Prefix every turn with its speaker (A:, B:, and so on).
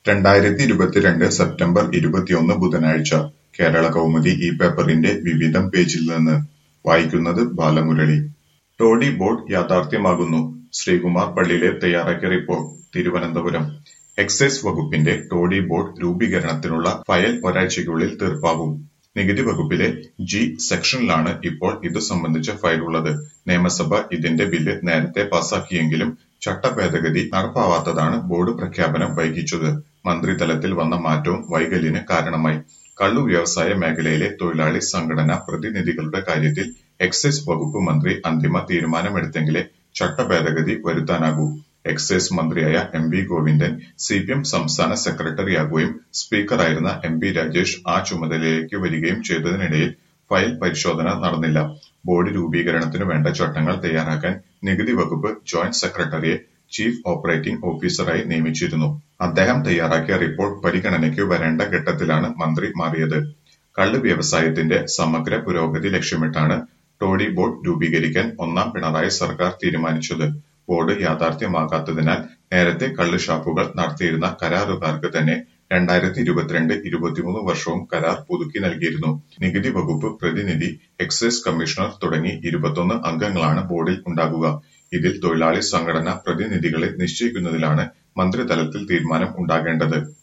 A: 2022 September 21 ബുധനാഴ്ച കേരളകൗമുദി ഈ പേപ്പറിന്റെ വിവിധം പേജിൽ നിന്ന് വായിക്കുന്നത് ബാലമുരളി. ടോഡി ബോർഡ് യാഥാർത്ഥ്യമാകുന്നു. ശ്രീകുമാർ പള്ളിയിലെ തയ്യാറാക്കിയ റിപ്പോർട്ട്. തിരുവനന്തപുരം. എക്സൈസ് വകുപ്പിന്റെ ടോഡി ബോർഡ് രൂപീകരണത്തിനുള്ള ഫയൽ ഒരാഴ്ചയ്ക്കുള്ളിൽ തീർപ്പാകും. നികുതി വകുപ്പിലെ ജി സെക്ഷനിലാണ് ഇപ്പോൾ ഇതു സംബന്ധിച്ച ഫയൽ ഉള്ളത്. നിയമസഭ ഇതിന്റെ ബില്ല് നേരത്തെ പാസാക്കിയെങ്കിലും ചട്ടഭേദഗതി നടപ്പാവാത്തതാണ് ബോർഡ് പ്രഖ്യാപനം വൈകിച്ചത്. മന്ത്രിതലത്തിൽ വന്ന മാറ്റവും വൈകല്യത്തിന് കാരണമായി. കള്ളു വ്യവസായ മേഖലയിലെ തൊഴിലാളി സംഘടനാ പ്രതിനിധികളുടെ കാര്യത്തിൽ എക്സൈസ് വകുപ്പ് മന്ത്രി അന്തിമ തീരുമാനമെടുത്തെങ്കിലേ ചട്ടഭേദഗതി വരുത്താനാകൂ. എക്സൈസ് മന്ത്രിയായ എം.വി. ഗോവിന്ദൻ സിപിഎം സംസ്ഥാന സെക്രട്ടറിയാകുകയും സ്പീക്കറായിരുന്ന എം.പി. രാജേഷ് ആ ചുമതലയിലേക്ക് വരികയും ചെയ്തതിനിടയിൽ ഫയൽ പരിശോധന നടന്നില്ല. ബോർഡ് രൂപീകരണത്തിനു വേണ്ട ചട്ടങ്ങൾ തയ്യാറാക്കാൻ നികുതി വകുപ്പ് ജോയിന്റ് സെക്രട്ടറിയെ ചീഫ് ഓപ്പറേറ്റിംഗ് ഓഫീസറായി നിയമിച്ചിരുന്നു. അദ്ദേഹം തയ്യാറാക്കിയ റിപ്പോർട്ട് പരിഗണനയ്ക്ക് വരേണ്ട ഘട്ടത്തിലാണ് മന്ത്രി മാറിയത്. കള്ള് വ്യവസായത്തിന്റെ സമഗ്ര പുരോഗതി ലക്ഷ്യമിട്ടാണ് ടോഡി ബോർഡ് രൂപീകരിക്കാൻ ഒന്നാം പിണറായി സർക്കാർ തീരുമാനിച്ചത്. ബോർഡ് യാഥാർത്ഥ്യമാകാത്തതിനാൽ നേരത്തെ കള്ള് ഷാപ്പുകൾ നടത്തിയിരുന്ന കരാറുകാർക്ക് തന്നെ 2022-23 വർഷവും കരാർ പുതുക്കി നൽകിയിരുന്നു. നികുതി വകുപ്പ് പ്രതിനിധി, എക്സൈസ് കമ്മീഷണർ തുടങ്ങി 21 അംഗങ്ങളാണ് ബോർഡിൽ ഉണ്ടാകുക. ഇതിൽ തൊഴിലാളി സംഘടനാ പ്രതിനിധികളെ നിശ്ചയിക്കുന്നതിലാണ് മന്ത്രിതലത്തിൽ തീരുമാനം ഉണ്ടാകേണ്ടത്.